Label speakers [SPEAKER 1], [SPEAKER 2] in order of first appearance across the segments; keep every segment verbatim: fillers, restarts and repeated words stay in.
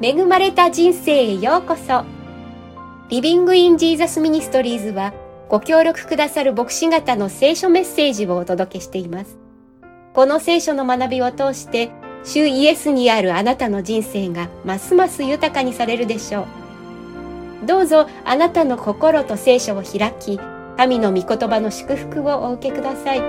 [SPEAKER 1] 恵まれた人生へようこそ。リビングインジーザスミニストリーズはご協力くださる牧師方の聖書メッセージをお届けしています。この聖書の学びを通して主イエスにあるあなたの人生がますます豊かにされるでしょう。どうぞあなたの心と聖書を開き、神の御言葉の祝福をお受けください。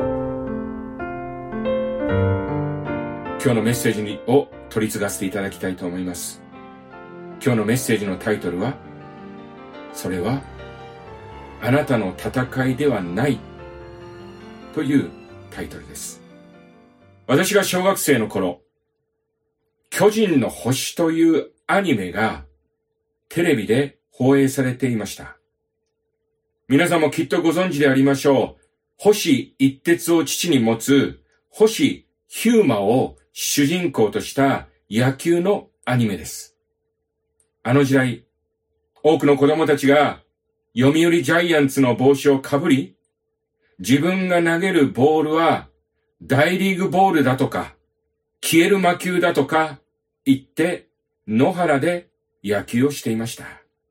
[SPEAKER 2] 今日のメッセージを取り継がせていただきたいと思います。今日のメッセージのタイトルは、それはあなたの戦いではないというタイトルです。私が小学生の頃、巨人の星というアニメがテレビで放映されていました。皆さんもきっとご存知でありましょう。星一徹を父に持つ星ヒューマを主人公とした野球のアニメです。あの時代、多くの子供たちが読売ジャイアンツの帽子をかぶり、自分が投げるボールは大リーグボールだとか、消える魔球だとか言って野原で野球をしていました。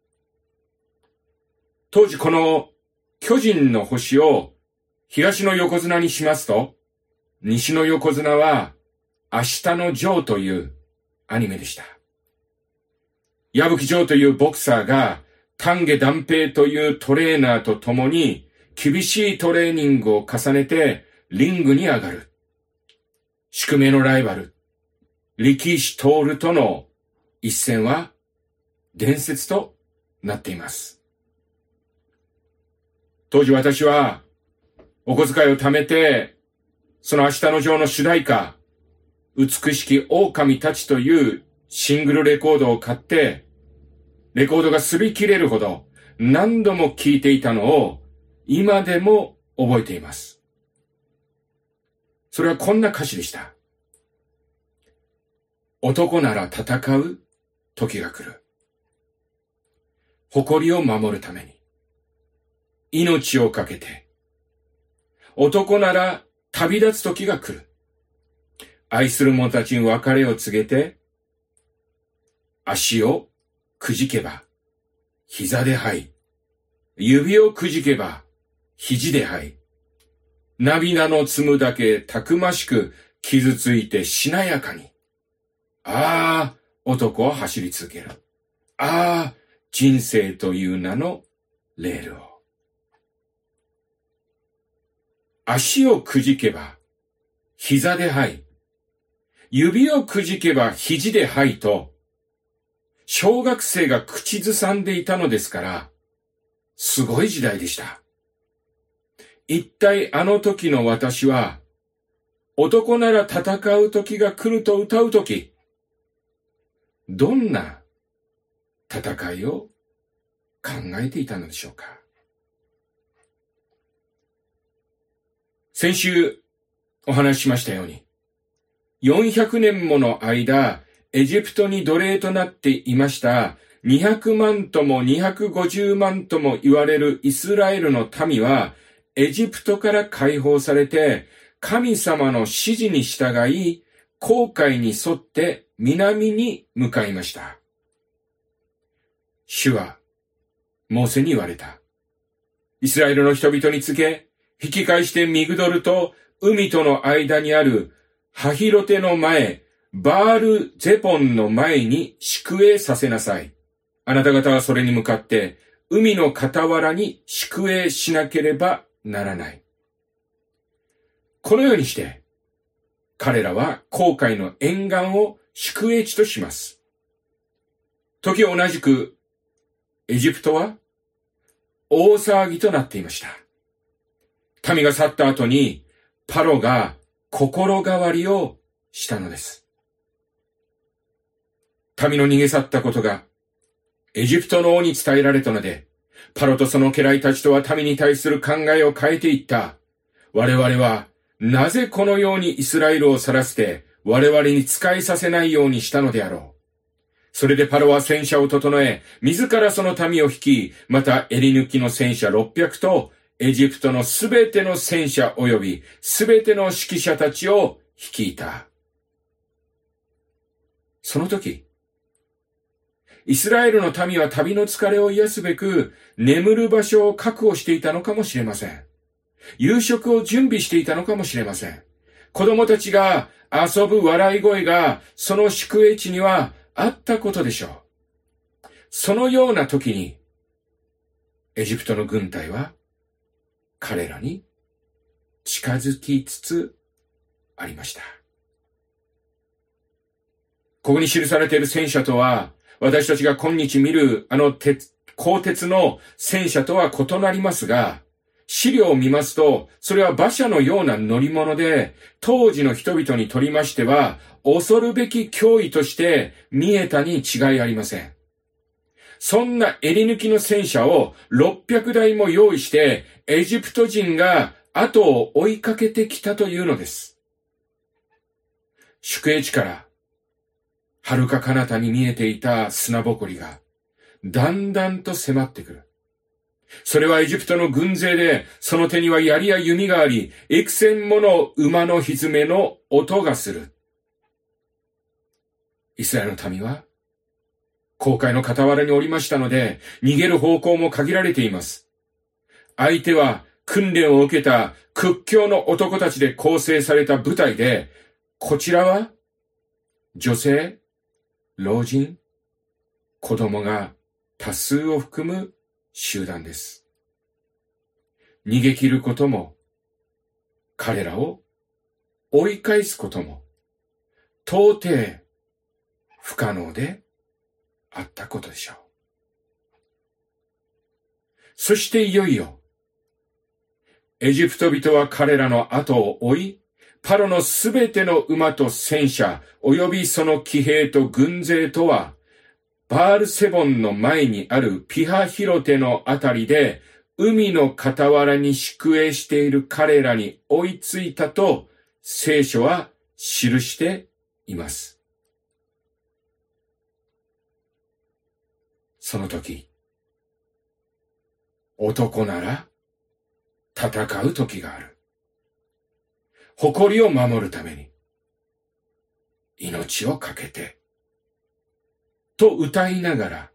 [SPEAKER 2] 当時この巨人の星を東の横綱にしますと、西の横綱は明日のジョーというアニメでした。矢吹ジョーというボクサーが丹下段平というトレーナーと共に厳しいトレーニングを重ねてリングに上がる。宿命のライバル、力士徹との一戦は伝説となっています。当時私はお小遣いを貯めて、その明日のジョーの主題歌、美しき狼たちというシングルレコードを買って、レコードが擦り切れるほど何度も聴いていたのを今でも覚えています。それはこんな歌詞でした。男なら戦う時が来る。誇りを守るために。命をかけて。男なら旅立つ時が来る。愛する者たちに別れを告げて、足をくじけば、膝で這い。指をくじけば、肘で這い。涙の積むだけたくましく傷ついてしなやかに。ああ、男は走り続ける。ああ、人生という名のレールを。足をくじけば、膝で這い。指をくじけば肘で這いと、小学生が口ずさんでいたのですから、すごい時代でした。一体あの時の私は、男なら戦う時が来ると歌う時、どんな戦いを考えていたのでしょうか。先週お話ししましたように、よんひゃくねんもの間、エジプトに奴隷となっていましたにひゃくまんともにひゃくごじゅうまんとも言われるイスラエルの民は、エジプトから解放されて、神様の指示に従い、航海に沿って南に向かいました。主は、モーセに言われた。イスラエルの人々に告げ、引き返してミグドルと海との間にあるハヒロテの前、バールゼポンの前に宿営させなさい。あなた方はそれに向かって、海の傍らに宿営しなければならない。このようにして、彼らは航海の沿岸を宿営地とします。時同じく、エジプトは大騒ぎとなっていました。民が去った後に、パロが心変わりをしたのです。民の逃げ去ったことが、エジプトの王に伝えられたので、パロとその家来たちとは民に対する考えを変えていった。我々は、なぜこのようにイスラエルを去らせて、我々に仕えさせないようにしたのであろう。それでパロは戦車を整え、自らその民を率き、また襟抜きの戦車ろっぴゃくと、エジプトのすべての戦車及びすべての指揮者たちを率いた。その時、 イスラエルの民は旅の疲れを癒すべく、眠る場所を確保していたのかもしれません。夕食を準備していたのかもしれません。子供たちが遊ぶ笑い声が、その宿営地にはあったことでしょう。そのような時に、エジプトの軍隊は、彼らに近づきつつありました。ここに記されている戦車とは、私たちが今日見るあの鉄、鋼鉄の戦車とは異なりますが、資料を見ますと、それは馬車のような乗り物で、当時の人々にとりましては、恐るべき脅威として見えたに違いありません。そんな襟抜きの戦車をろっぴゃくだいも用意して、エジプト人が後を追いかけてきたというのです。宿営地から遥か彼方に見えていた砂ぼこりがだんだんと迫ってくる。それはエジプトの軍勢で、その手には槍や弓があり、幾千もの馬の蹄の音がする。イスラエルの民は紅海の傍らにおりましたので、逃げる方向も限られています。相手は訓練を受けた屈強の男たちで構成された部隊で、こちらは女性、老人、子供が多数を含む集団です。逃げ切ることも、彼らを追い返すことも、到底不可能であったことでしょう。そしていよいよ、エジプト人は彼らの後を追い、パロのすべての馬と戦車、及びその騎兵と軍勢とは、バールセボンの前にあるピハヒロテのあたりで、海の傍らに宿営している彼らに追いついたと、聖書は記しています。その時、男なら戦う時がある。誇りを守るために、命を懸けて、と歌いながら、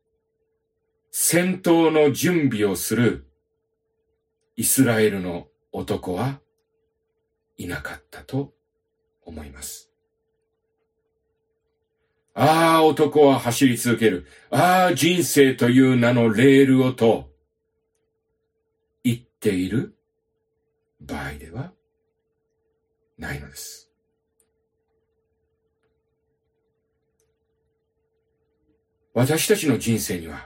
[SPEAKER 2] 戦闘の準備をするイスラエルの男はいなかったと思います。ああ、男は走り続ける。ああ、人生という名のレールをと言っている場合ではないのです。私たちの人生には、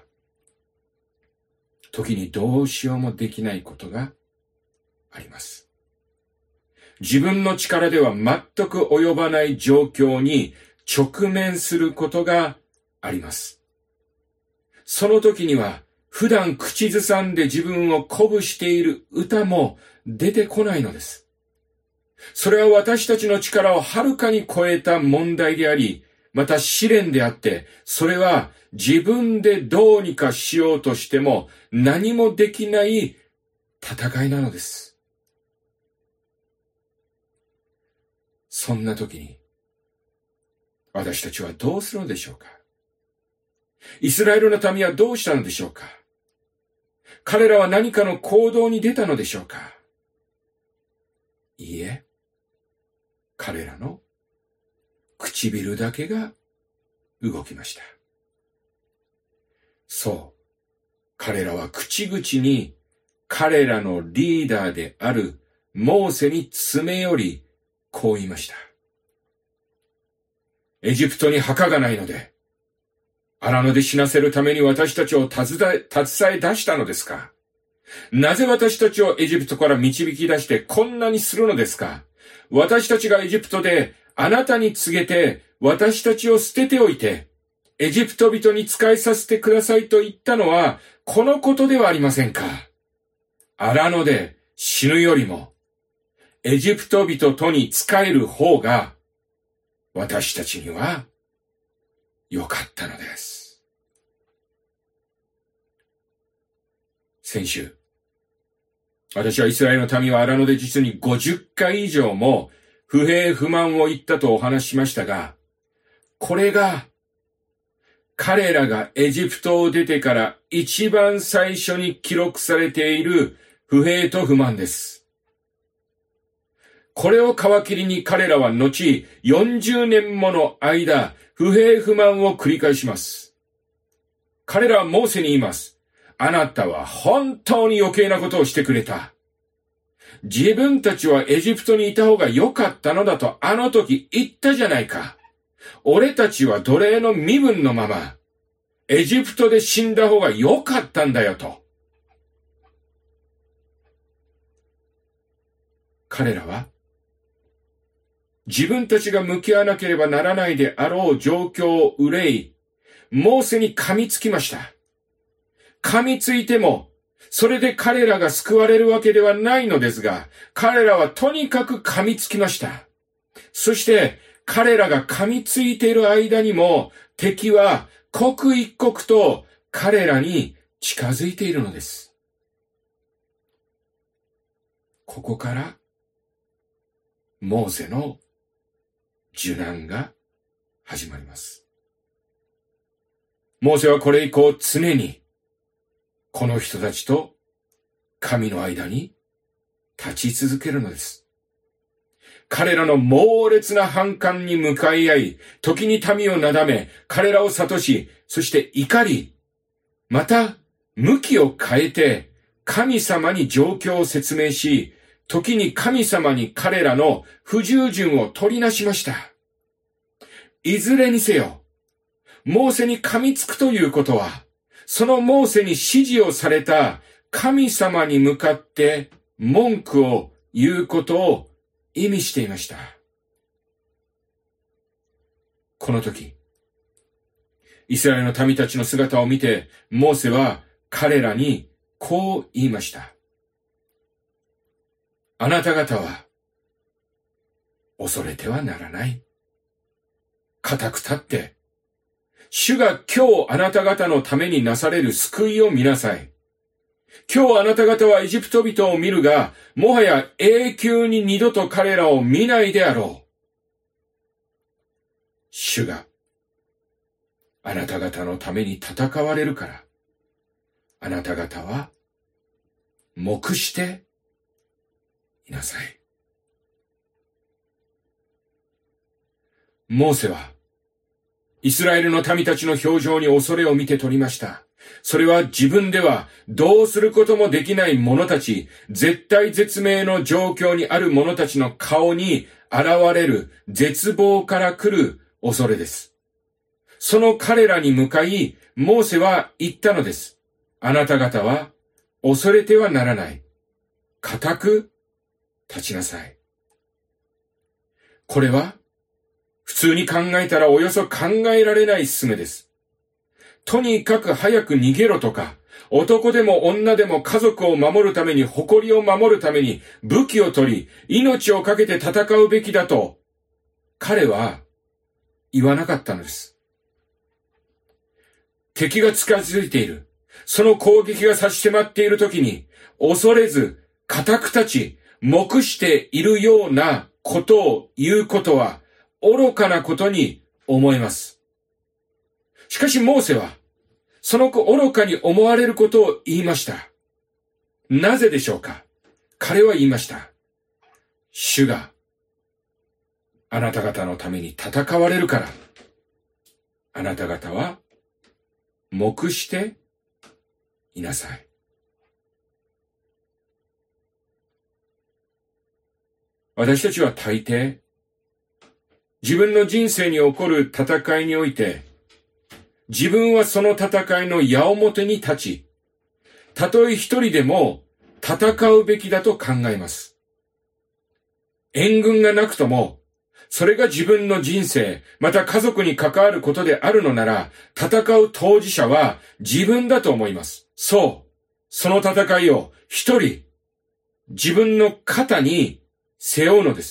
[SPEAKER 2] 時にどうしようもできないことがあります。自分の力では全く及ばない状況に直面することがあります。その時には、普段口ずさんで自分を鼓舞している歌も出てこないのです。それは私たちの力をはるかに超えた問題であり、また試練であって、それは自分でどうにかしようとしても何もできない戦いなのです。そんな時に、私たちはどうするのでしょうか？イスラエルの民はどうしたのでしょうか？彼らは何かの行動に出たのでしょうか？いいえ、彼らの唇だけが動きました。そう、彼らは口々に彼らのリーダーであるモーセに詰め寄り、こう言いました。エジプトに墓がないので、荒野で死なせるために私たちを携え、携え出したのですか？なぜ私たちをエジプトから導き出してこんなにするのですか？私たちがエジプトであなたに告げて私たちを捨てておいて、エジプト人に仕えさせてくださいと言ったのはこのことではありませんか？荒野で死ぬよりも、エジプト人とに仕える方が私たちには良かったのです。先週、私はイスラエルの民は荒野で実にごじゅっかい以上も不平不満を言ったとお話ししましたが、これが彼らがエジプトを出てから一番最初に記録されている不平と不満です。これを皮切りに彼らは後よんじゅうねんもの間、不平不満を繰り返します。彼らはモーセに言います。あなたは本当に余計なことをしてくれた。自分たちはエジプトにいた方が良かったのだとあの時言ったじゃないか。俺たちは奴隷の身分のまま、エジプトで死んだ方が良かったんだよと。彼らは、自分たちが向き合わなければならないであろう状況を憂い、モーセに噛みつきました。噛みついても、それで彼らが救われるわけではないのですが、彼らはとにかく噛みつきました。そして、彼らが噛みついている間にも、敵は刻一刻と彼らに近づいているのです。ここから、モーセの受難が始まります。モーセはこれ以降常に、この人たちと神の間に立ち続けるのです。彼らの猛烈な反感に向かい合い、時に民をなだめ、彼らを諭し、そして怒り、また向きを変えて神様に状況を説明し、時に神様に彼らの不従順を取りなしました。いずれにせよ、モーセに噛みつくということは、そのモーセに指示をされた神様に向かって文句を言うことを意味していました。この時、イスラエルの民たちの姿を見て、モーセは彼らにこう言いました。あなた方は恐れてはならない。固く立って、主が今日あなた方のためになされる救いを見なさい。今日あなた方はエジプト人を見るが、もはや永久に二度と彼らを見ないであろう。主があなた方のために戦われるから、あなた方は黙していなさい。モーセはイスラエルの民たちの表情に恐れを見て取りました。それは自分ではどうすることもできない者たち、絶対絶命の状況にある者たちの顔に現れる絶望から来る恐れです。その彼らに向かい、モーセは言ったのです。あなた方は恐れてはならない。固く立ちなさい。これは普通に考えたらおよそ考えられない勧めです。とにかく早く逃げろとか、男でも女でも家族を守るために、誇りを守るために武器を取り、命をかけて戦うべきだと、彼は言わなかったのです。敵が近づいている。その攻撃が差し迫っている時に、恐れず、固く立ち、黙しているようなことを言うことは、愚かなことに思えます。しかしモーセは、その愚かに思われることを言いました。なぜでしょうか？彼は言いました。主があなた方のために戦われるから、あなた方は黙していなさい。私たちは大抵、自分の人生に起こる戦いにおいて、自分はその戦いの矢面に立ち、たとえ一人でも戦うべきだと考えます。援軍がなくとも、それが自分の人生、また家族に関わることであるのなら、戦う当事者は自分だと思います。そう、その戦いを一人、自分の肩に背負うのです。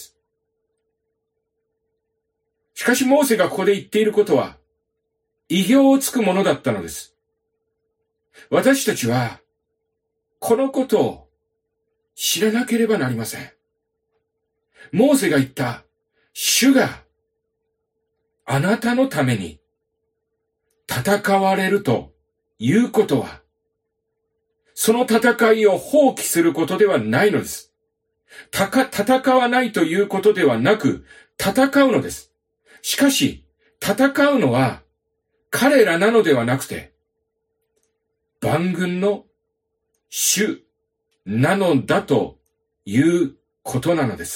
[SPEAKER 2] しかしモーセがここで言っていることは、意表をつくものだったのです。私たちは、このことを知らなければなりません。モーセが言った、主があなたのために戦われるということは、その戦いを放棄することではないのです。たか、戦わないということではなく、戦うのです。しかし、戦うのは、彼らなのではなくて、万軍の主なのだということなのです。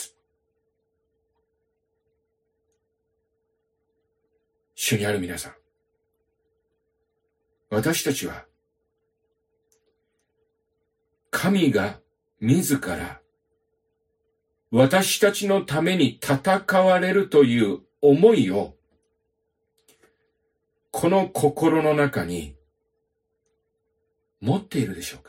[SPEAKER 2] 主にある皆さん、私たちは、神が自ら私たちのために戦われるという思いを、この心の中に持っているでしょうか。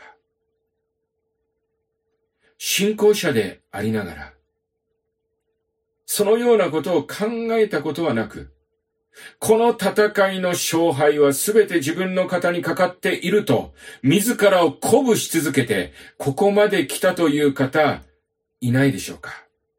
[SPEAKER 2] 信仰者でありながら、そのようなことを考えたことはなく、この戦いの勝敗はすべて自分の肩にかかっていると、自らを鼓舞し続けて、ここまで来たという方、いないでしょうか。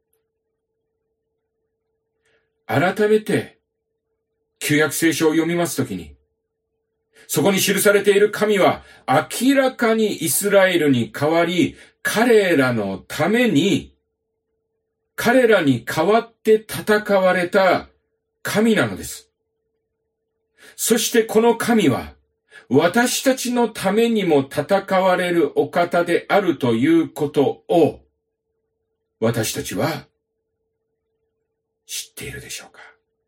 [SPEAKER 2] 改めて、旧約聖書を読みますときに、そこに記されている神は明らかにイスラエルに代わり、彼らのために、彼らに代わって戦われた神なのです。そしてこの神は、私たちのためにも戦われるお方であるということを、私たちは知っているでしょうか。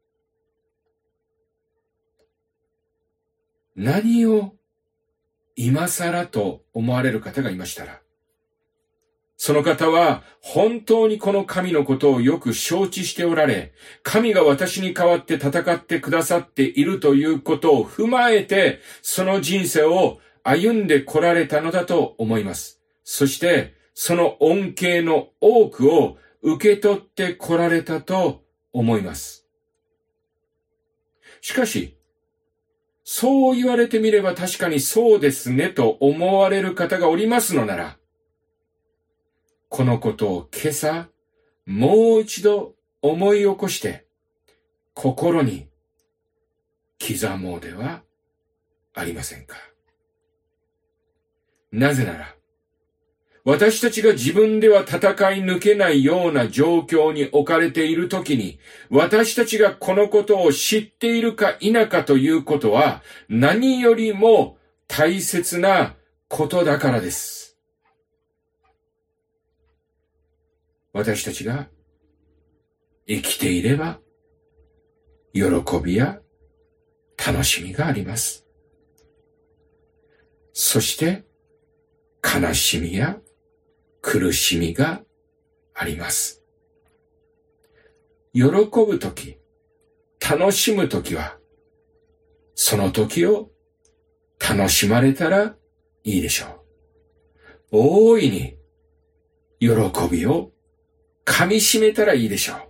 [SPEAKER 2] 何を今更と思われる方がいましたら、その方は本当にこの神のことをよく承知しておられ、神が私に代わって戦ってくださっているということを踏まえて、その人生を歩んでこられたのだと思います。そして、その恩恵の多くを受け取ってこられたと思います。しかし、そう言われてみれば確かにそうですねと思われる方がおりますのなら、このことを今朝、もう一度思い起こして、心に刻もうではありませんか。なぜなら、私たちが自分では戦い抜けないような状況に置かれているときに、私たちがこのことを知っているか否かということは、何よりも大切なことだからです。私たちが生きていれば、喜びや楽しみがあります。そして、悲しみや苦しみがあります。喜ぶとき、楽しむときは、その時を楽しまれたらいいでしょう。大いに喜びを噛み締めたらいいでしょう。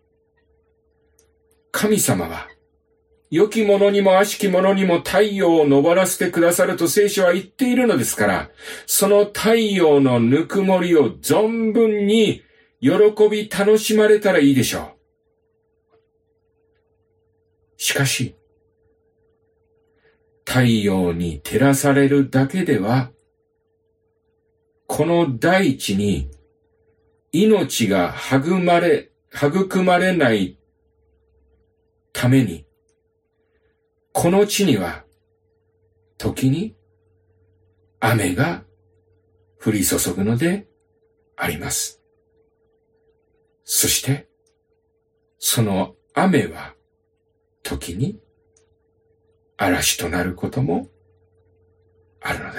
[SPEAKER 2] 神様は、良き者にも悪しき者にも太陽を昇らせてくださると聖書は言っているのですから、その太陽のぬくもりを存分に喜び楽しまれたらいいでしょう。しかし、太陽に照らされるだけでは、この大地に命が育まれ、育まれないために、この地には、時に雨が降り注ぐのであります。そして、その雨は、時に嵐となることもあるのです。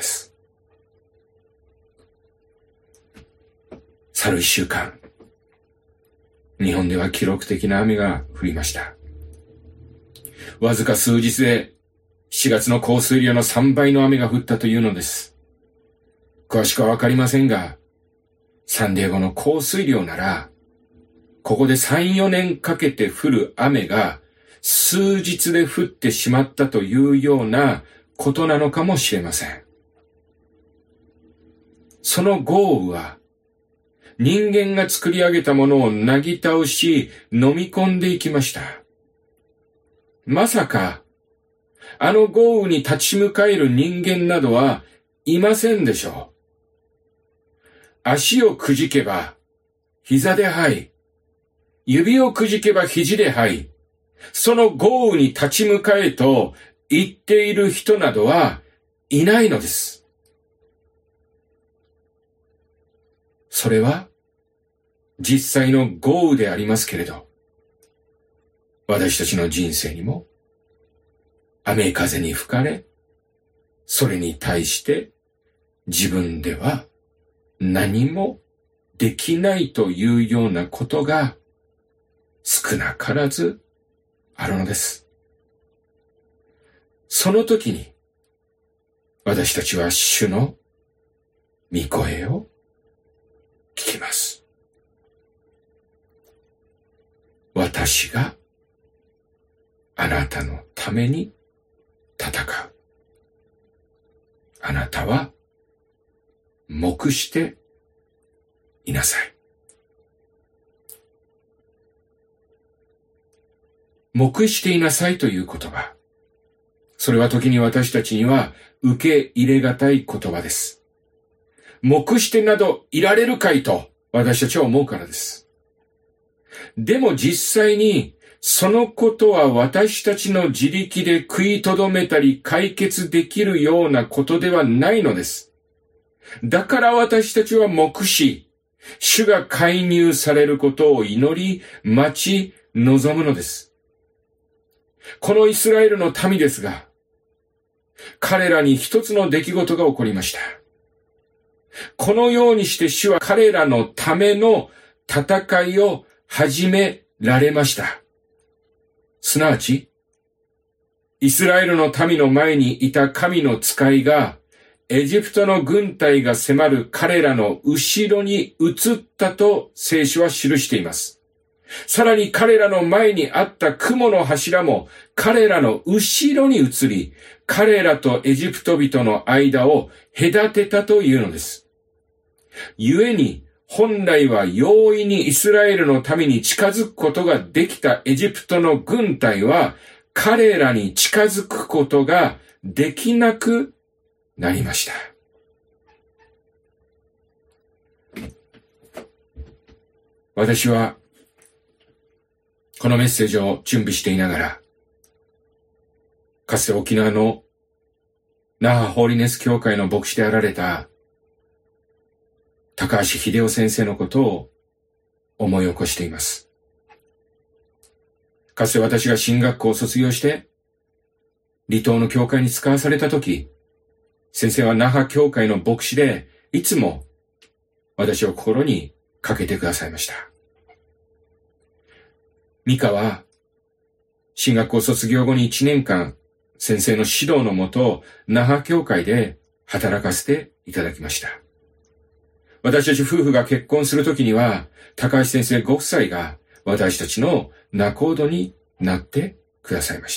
[SPEAKER 2] 去る一週間、日本では記録的な雨が降りました。わずか数日でしがつの降水量のさんばいの雨が降ったというのです。詳しくはわかりませんが、サンディエゴの降水量なら、ここでさん、よねんかけて降る雨が数日で降ってしまったというようなことなのかもしれません。その豪雨は、人間が作り上げたものをなぎ倒し、飲み込んでいきました。まさか、 あの豪雨に立ち向かえる人間などはいませんでしょう。足をくじけば膝で這い、指をくじけば肘で這い、その豪雨に立ち向かえと言っている人などはいないのです。それは実際の豪雨でありますけれど、私たちの人生にも雨風に吹かれ、それに対して自分では何もできないというようなことが少なからずあるのです。その時に私たちは主の御声を聞きます。私があなたのために戦う。あなたは黙していなさい。黙していなさいという言葉。それは時に私たちには受け入れがたい言葉です。黙してなどいられるかいと私たちは思うからです。でも実際にそのことは私たちの自力で食いとどめたり解決できるようなことではないのです。だから私たちは黙し、主が介入されることを祈り、待ち、望むのです。このイスラエルの民ですが、彼らに一つの出来事が起こりました。このようにして主は彼らのための戦いを始められました。すなわち、イスラエルの民の前にいた神の使いが、エジプトの軍隊が迫る彼らの後ろに移ったと聖書は記しています。さらに彼らの前にあった雲の柱も彼らの後ろに移り、彼らとエジプト人の間を隔てたというのです。故に、本来は容易にイスラエルの民に近づくことができたエジプトの軍隊は、彼らに近づくことができなくなりました。私は、このメッセージを準備していながら、かつて沖縄の那覇ホーリネス教会の牧師であられた高橋秀夫先生のことを思い起こしています。かつて私が進学校を卒業して、離島の教会に使わされたとき、先生は那覇教会の牧師で、いつも私を心にかけてくださいました。ミカは、進学校卒業後にいちねんかん、先生の指導のもと、那覇教会で働かせていただきました。私たち夫婦が結婚するときには、高橋先生ご夫妻が私たちの仲人になってくださいました。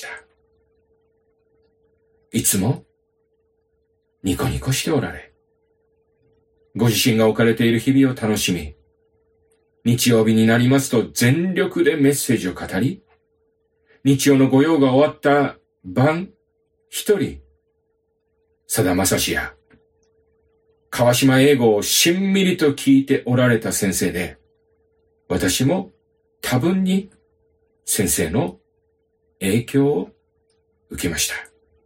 [SPEAKER 2] いつもニコニコしておられ、ご自身が置かれている日々を楽しみ、日曜日になりますと全力でメッセージを語り、日曜の御用が終わった晩、一人、さだまさしや、川島英語をしんみりと聞いておられた先生で、私も多分に先生の影響を受けました。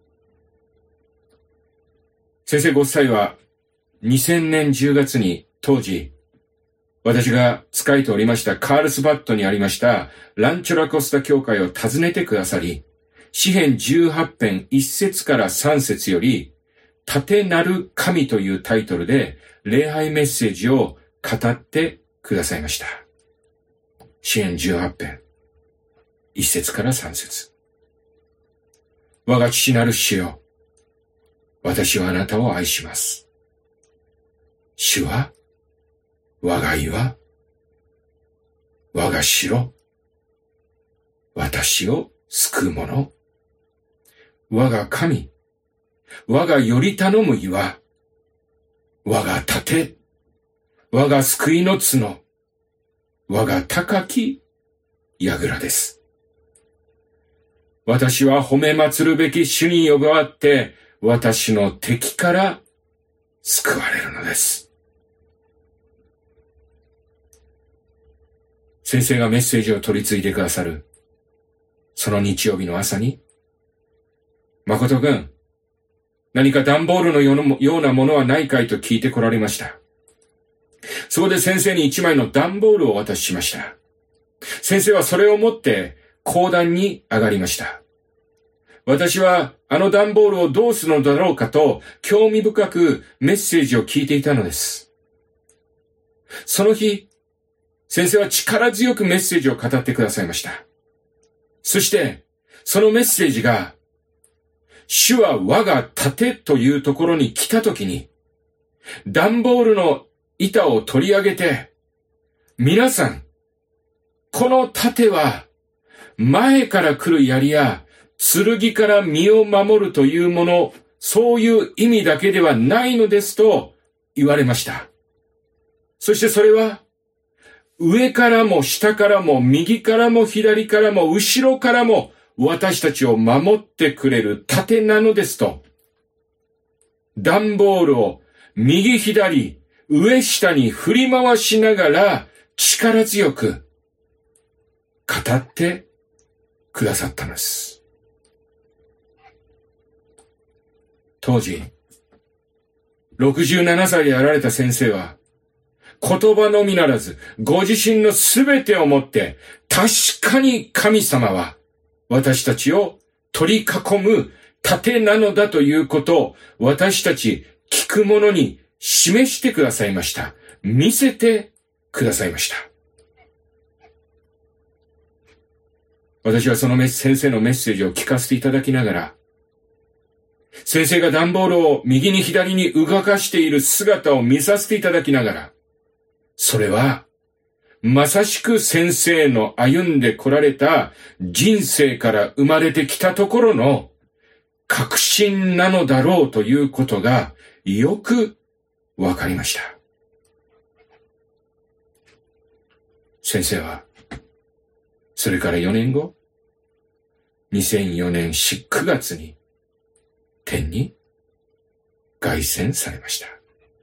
[SPEAKER 2] 先生ご夫妻はにせんねんじゅうがつに当時、私が仕えておりましたカールスバットにありましたランチョラコスタ教会を訪ねてくださり、詩編じゅうはち編いっ節からさん節より、盾なる神というタイトルで礼拝メッセージを語ってくださいました。詩編じゅうはち編いっ節からさん節。我が父なる主よ、私はあなたを愛します。主は我が岩、我が城、私を救う者、我が神、我がより頼む岩、我が盾、我が救いの角、我が高き櫓です。 私は褒め祭るべき主に呼ばわって、私の敵から救われるのです。先生がメッセージを取り次いでくださる、その日曜日の朝に、誠くん、何か段ボールのようなものはないかいと聞いてこられました。そこで先生に一枚の段ボールをお渡ししました。先生はそれを持って講談に上がりました。私はあの段ボールをどうするのだろうかと興味深くメッセージを聞いていたのです。その日、先生は力強くメッセージを語ってくださいました。そして、そのメッセージが、主は我が盾というところに来たときに、段ボールの板を取り上げて、皆さん、この盾は、前から来る槍や、剣から身を守るというもの、そういう意味だけではないのですと言われました。そしてそれは、上からも下からも右からも左からも後ろからも私たちを守ってくれる盾なのですと、段ボールを右左上下に振り回しながら力強く語ってくださったのです。当時、ろくじゅうななさいであられた先生は、言葉のみならず、ご自身のすべてをもって、確かに神様は、私たちを取り囲む盾なのだということを、私たち聞く者に示してくださいました。見せてくださいました。私はその先生のメッセージを聞かせていただきながら、先生が段ボールを右に左に動かしている姿を見させていただきながら、それは、まさしく先生の歩んで来られた人生から生まれてきたところの確信なのだろうということがよくわかりました。先生は、それからよねんご、にせんよねんしくがつに天に凱旋されました。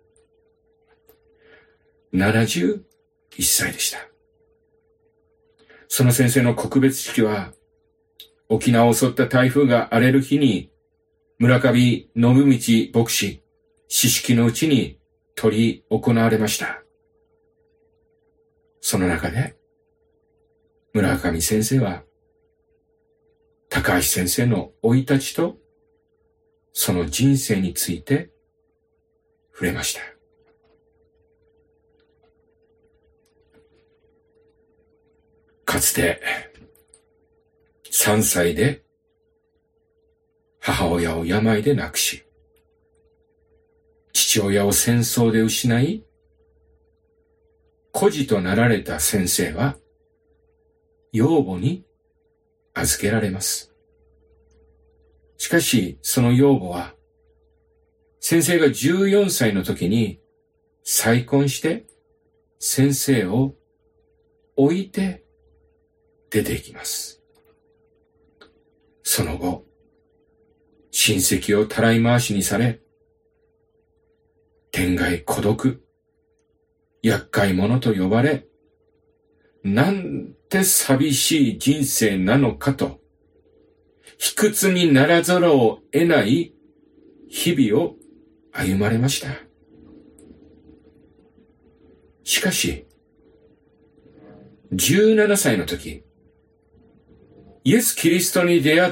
[SPEAKER 2] ななじゅういっさいでした。その先生の告別式は、沖縄を襲った台風が荒れる日に、村上信道牧師、四式のうちに執り行われました。その中で、村上先生は、高橋先生の生い立ちと、その人生について触れました。かつてさんさいで母親を病で亡くし、父親を戦争で失い、孤児となられた先生は養母に預けられます。しかしその養母は先生がじゅうよんさいの時に再婚して先生を置いて出ていきます。その後、親戚をたらい回しにされ、天涯孤独、厄介者と呼ばれ、なんて寂しい人生なのかと、卑屈にならざるを得ない日々を歩まれました。しかし、じゅうななさいの時、イエス・キリストに出会って、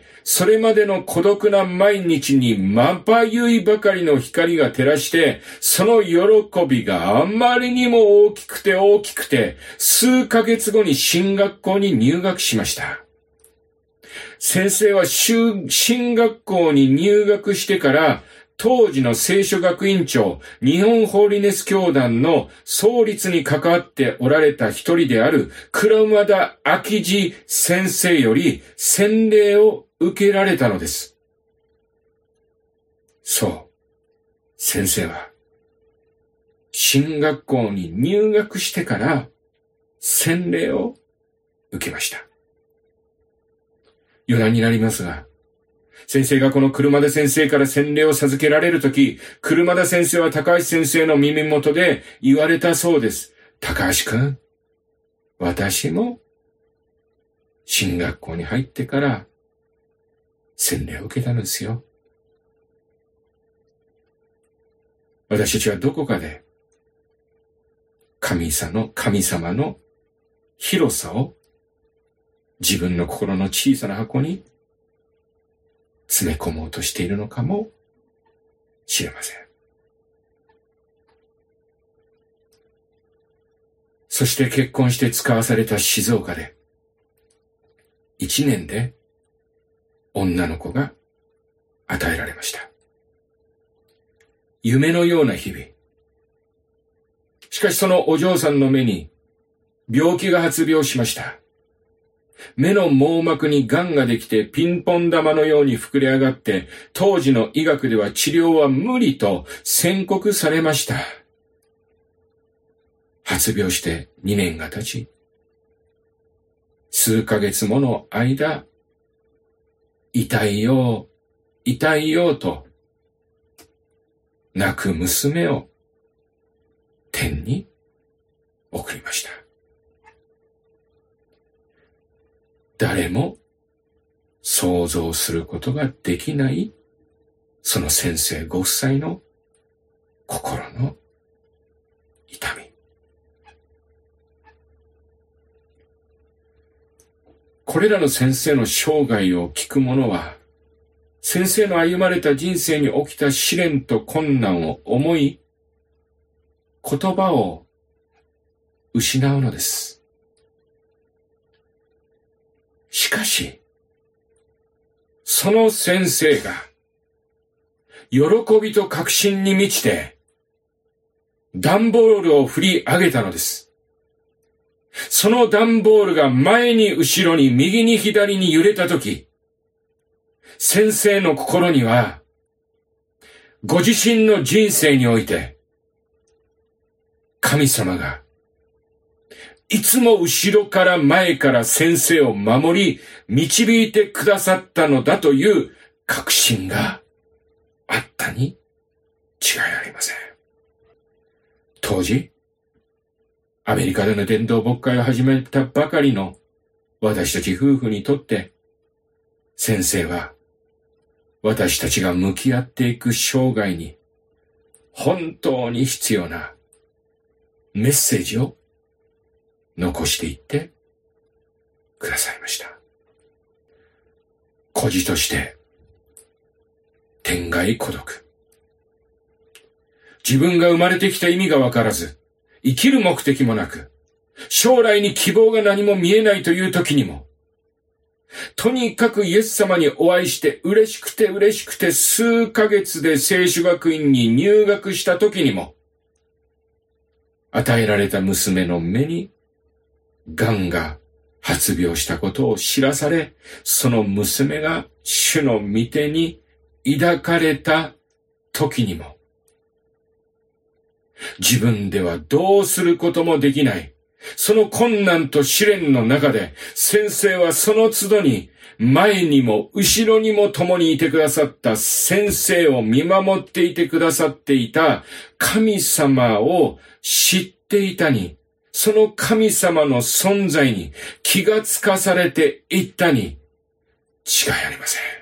[SPEAKER 2] それまでの孤独な毎日にまばゆいばかりの光が照らして、その喜びがあまりにも大きくて大きくて、数ヶ月後に進学校に入学しました。先生は進学校に入学してから、当時の聖書学院長、日本ホーリネス教団の創立に関わっておられた一人である倉間田明治先生より洗礼を受けられたのです。そう。先生は、進学校に入学してから洗礼を受けました。 余談になりますが、先生がこの車田先生から洗礼を授けられるとき、車田先生は高橋先生の耳元で言われたそうです。高橋くん、私も進学校に入ってから洗礼を受けたのですよ。私たちはどこかで神様の、神様の広さを自分の心の小さな箱に詰め込もうとしているのかもしれません。そして結婚して使わされた静岡で、一年で女の子が与えられました。夢のような日々。しかしそのお嬢さんの目に病気が発病しました。目の網膜に癌ができてピンポン玉のように膨れ上がって、当時の医学では治療は無理と宣告されました。発病してにねんが経ち、数ヶ月もの間、痛いよう、痛いようと、泣く娘を天に送りました。誰も想像することができない、その先生ご夫妻の心の痛み。これらの先生の生涯を聞く者は、先生の歩まれた人生に起きた試練と困難を思い、言葉を失うのです。しかし、その先生が、喜びと確信に満ちて、段ボールを振り上げたのです。その段ボールが前に後ろに右に左に揺れたとき、先生の心には、ご自身の人生において、神様が、いつも後ろから前から先生を守り、導いてくださったのだという確信があったに違いありません。当時、アメリカでの伝道牧会を始めたばかりの私たち夫婦にとって、先生は私たちが向き合っていく生涯に本当に必要なメッセージを残していってくださいました。孤児として天涯孤独。自分が生まれてきた意味がわからず、生きる目的もなく、将来に希望が何も見えないという時にも、とにかくイエス様にお会いして嬉しくて嬉しくて数ヶ月で聖書学院に入学した時にも、与えられた娘の目に癌が発病したことを知らされ、その娘が主の御手に抱かれた時にも、自分ではどうすることもできない。その困難と試練の中で、先生はその都度に前にも後ろにも共にいてくださった先生を見守っていてくださっていた神様を知っていたに、その神様の存在に気がつかされていったに違いありません。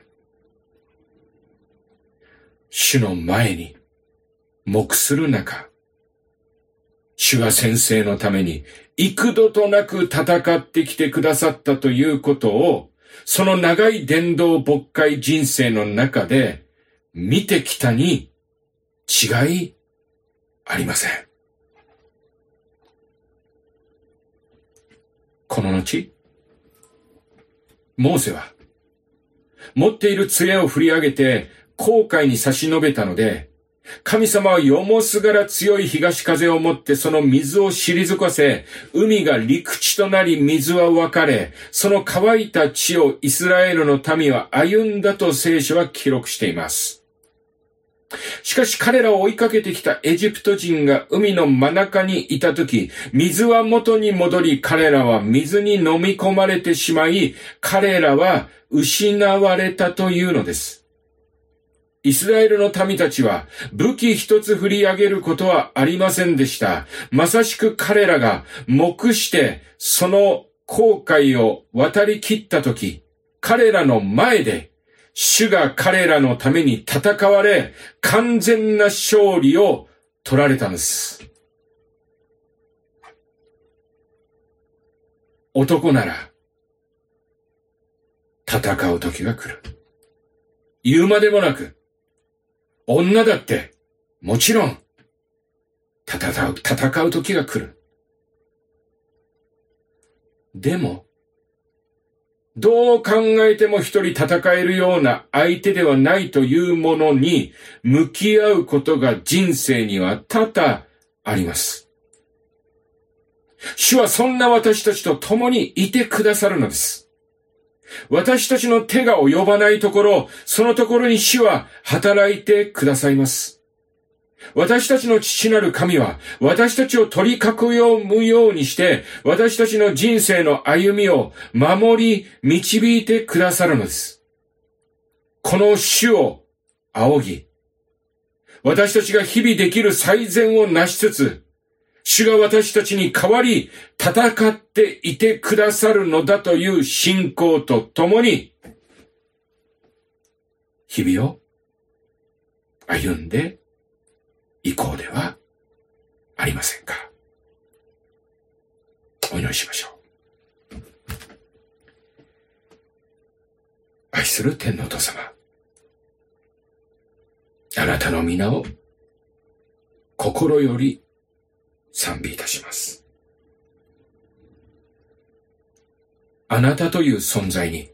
[SPEAKER 2] 主の前に黙する中、主が先生のために幾度となく戦ってきてくださったということを、その長い伝道牧会人生の中で見てきたに違いありません。この後、モーセは持っている杖を振り上げて紅海に差し伸べたので、神様はよもすがら強い東風をもってその水を退かせ、海が陸地となり水は分かれ、その乾いた地をイスラエルの民は歩んだと聖書は記録しています。 しかし彼らを追いかけてきたエジプト人が海の真中にいたとき、水は元に戻り、彼らは水に飲み込まれてしまい、彼らは失われたというのです。イスラエルの民たちは武器一つ振り上げることはありませんでした。まさしく彼らが黙してその航海を渡り切ったとき、彼らの前で主が彼らのために戦われ、完全な勝利を取られたんです。男なら戦う時が来る。言うまでもなく、女だってもちろん戦う、戦う時が来る。でも、どう考えても一人戦えるような相手ではないというものに向き合うことが人生には多々あります。主はそんな私たちと共にいてくださるのです。私たちの手が及ばないところ、そのところに主は働いてくださいます。私たちの父なる神は、私たちを取り囲むようにして、私たちの人生の歩みを守り、導いてくださるのです。この主を仰ぎ、私たちが日々できる最善をなしつつ、主が私たちに代わり戦っていてくださるのだという信仰とともに、日々を歩んでいこうではありませんか。お祈りしましょう。愛する天のお父様、あなたの皆を心より賛美いたします。あなたという存在に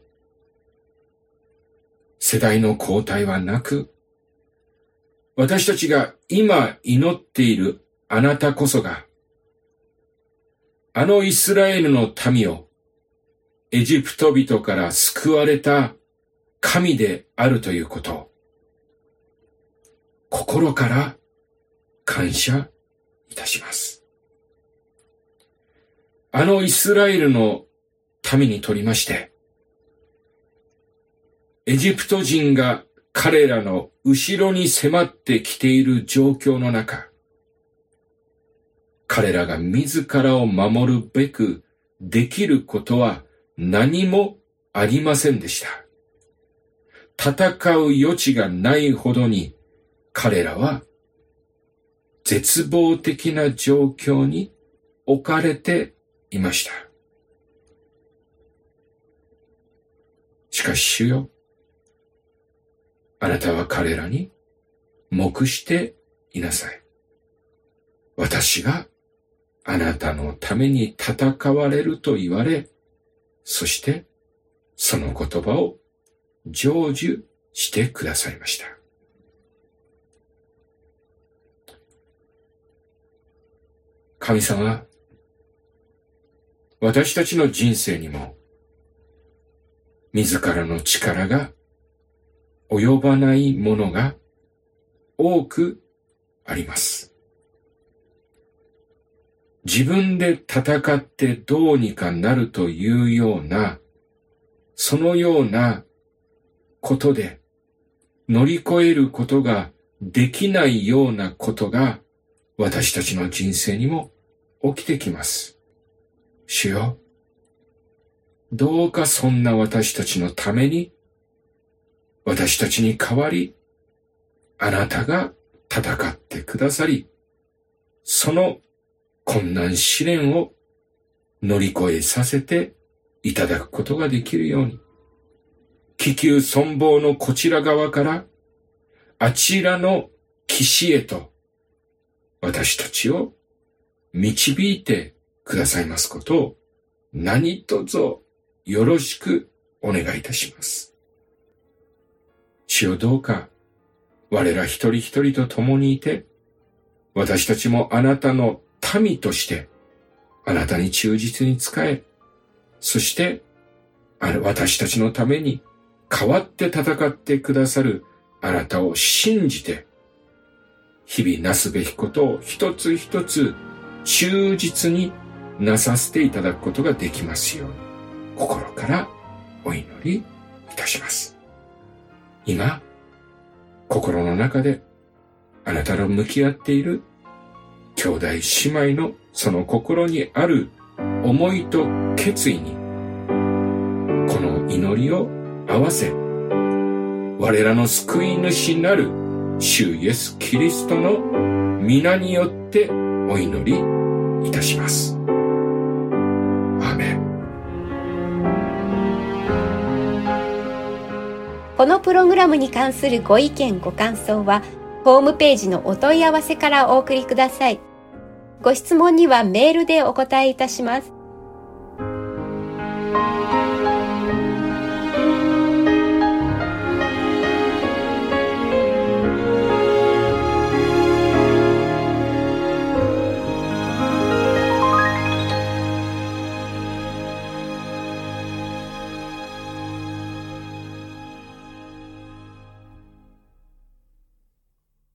[SPEAKER 2] 世代の交代はなく、私たちが今祈っているあなたこそが、あのイスラエルの民をエジプト人から救われた神であるということを、心から感謝いたします。あのイスラエルの民にとりまして、エジプト人が彼らの後ろに迫ってきている状況の中、彼らが自らを守るべくできることは何もありませんでした。戦う余地がないほどに彼らは絶望的な状況に置かれていました。しかし主よ、あなたは彼らに黙していなさい。私があなたのために戦われると言われ、そしてその言葉を成就してくださいました。神様、私たちの人生にも自らの力が及ばないものが多くあります。自分で戦ってどうにかなるというような、そのようなことで乗り越えることができないようなことが私たちの人生にも起きてきます。主よ、どうかそんな私たちのために、私たちに代わり、あなたが戦ってくださり、その困難試練を乗り越えさせていただくことができるように、気球存亡のこちら側から、あちらの岸へと、私たちを導いてくださいますことを、何卒よろしくお願いいたします。主よ、どうか我ら一人一人と共にいて、私たちもあなたの民としてあなたに忠実に仕え、そして私たちのために代わって戦ってくださるあなたを信じて日々なすべきことを一つ一つ忠実になさせていただくことができますように、心からお祈りいたします。今、心の中であなたの向き合っている兄弟姉妹のその心にある思いと決意に、この祈りを合わせ、我らの救い主なる主イエスキリストの皆によってお祈りいたします。アーメン。
[SPEAKER 1] このプログラムに関するご意見ご感想はホームページのお問い合わせからお送りください。ご質問にはメールでお答えいたします。